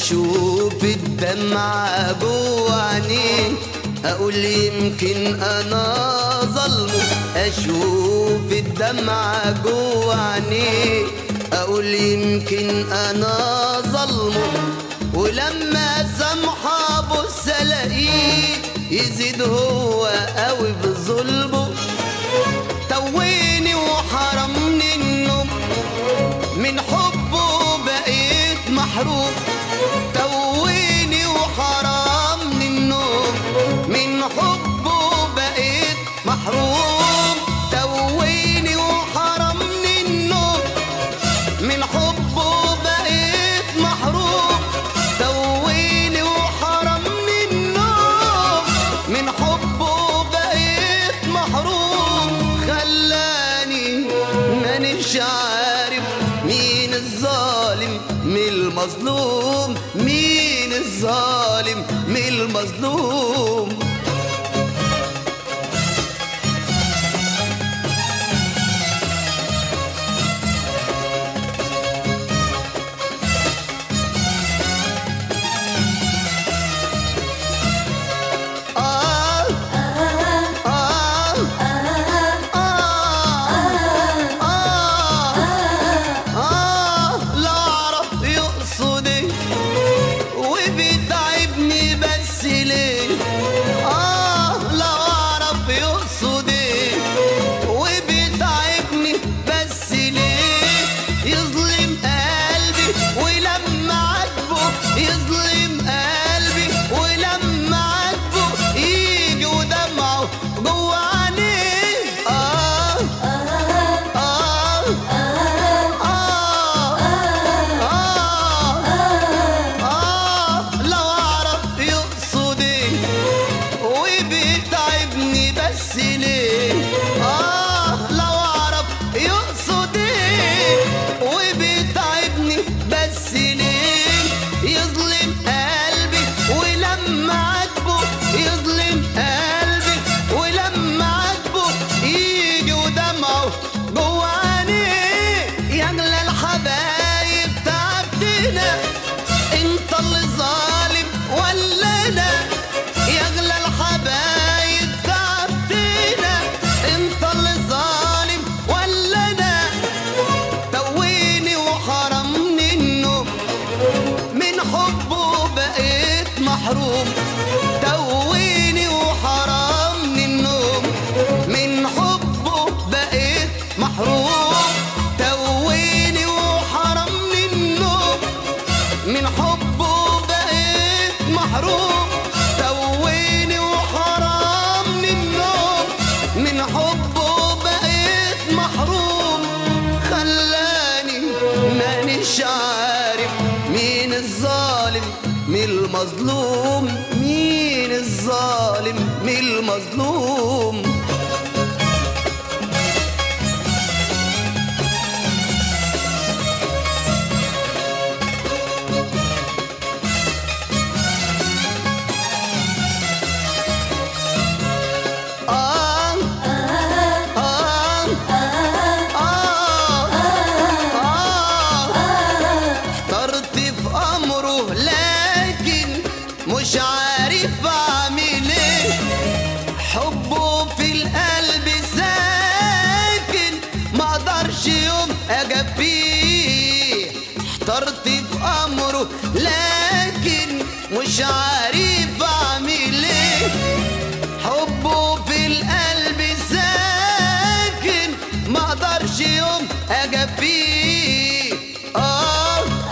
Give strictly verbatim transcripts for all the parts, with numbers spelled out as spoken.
اشوف الدمعة جوه عينيه اقول يمكن انا ظلمه. اشوف الدمعة جوه عينيه اقول يمكن انا ظلمه. ولما سامحه ابص الاقيه يزيد هو قوي في ظلمه. تويني وحرمني النوم من حبه بقيت محروم. تويني وحرمني النوم من حبه بقيت محروم. تويني وحرمني النوم من حبه بقيت محروم. تويني وحرمني النوم من حبه بقيت محروم. خلاني مانيش عارف مين الظالم من المظلوم. مين الظالم من المظلوم. تويني وحرمني النوم من حبه بقيت محروم. تويني وحرمني النوم من حبه بقيت محروم. تويني وحرمني النوم من حبه بقيت محروم. خلاني مانيش عارف مين الظالم من المظلوم. مين الظالم من المظلوم. مش عارف اعمل ايه. حبه في القلب ساكن ما اقدرش يوم اجفيه. احترت في امره لكن مش عارف اعمل ايه. حبه في القلب ساكن ما اقدرش يوم اجفيه. اه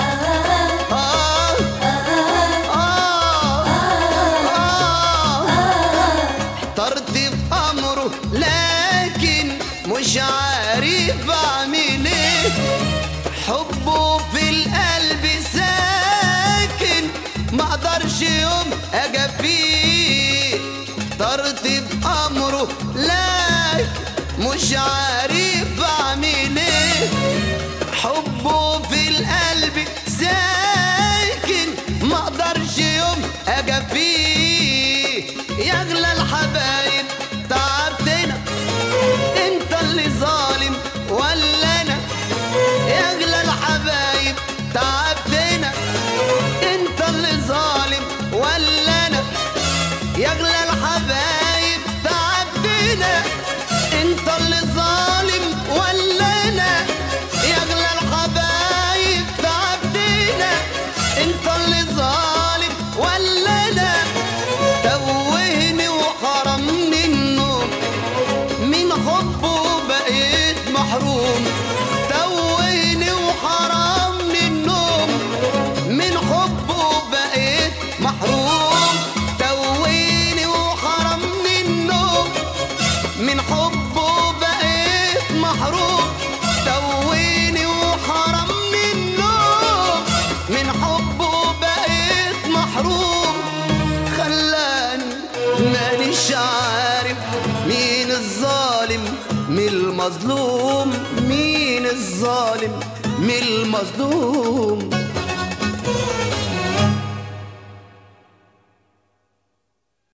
لكن مش عارف اعمل ايه. حبه في القلب ساكن ما اقدرش يوم اجفيه. اخترت بامره لكن مش عارف اعمل ايه. حبه في القلب ساكن ما اقدرش يوم اجفيه. يا اغلى الحبايب تعبتنا انت اللي ظالم ولا انا. يا اغلى الحبايب تعبتنا انت يا اغلى الحبايب تعبتنا، انت اللي ظالم ولا انا؟ يا اغلى الحبايب تعبتنا، انت اللي ظالم ولا انا؟ توهني وحرمني النوم، من حبه بقيت محروم. توهني وحرمني النوم، من حبه بقيت محروم. توهني وحرمني النوم، من حبه بقيت محروم. توهني وحرمني النوم، من حبه بقيت محروم. خلاني مانيش عارف مين الظالم مين المظلوم، مين الظالم مين المظلوم.